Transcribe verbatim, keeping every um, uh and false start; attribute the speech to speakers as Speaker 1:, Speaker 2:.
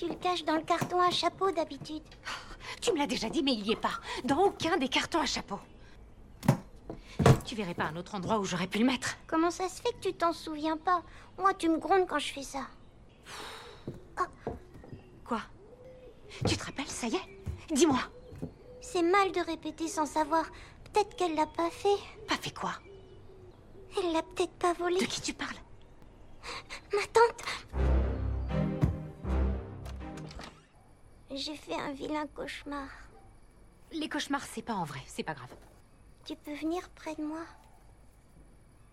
Speaker 1: Tu le caches dans le carton à chapeau d'habitude.
Speaker 2: Tu me l'as déjà dit, mais il y est pas. Dans aucun des cartons à chapeau. Tu verrais pas un autre endroit où j'aurais pu le mettre?
Speaker 1: Comment ça se fait que tu t'en souviens pas? Moi, tu me grondes quand je fais ça. Oh.
Speaker 2: Quoi? Tu te rappelles, ça y est? Dis-moi.
Speaker 1: C'est mal de répéter sans savoir. Peut-être qu'elle l'a pas fait.
Speaker 2: Pas fait quoi?
Speaker 1: Elle l'a peut-être pas volé.
Speaker 2: De qui tu parles?
Speaker 1: Ma tante. J'ai fait un vilain cauchemar.
Speaker 2: Les cauchemars, c'est pas en vrai, c'est pas grave.
Speaker 1: Tu peux venir près de moi?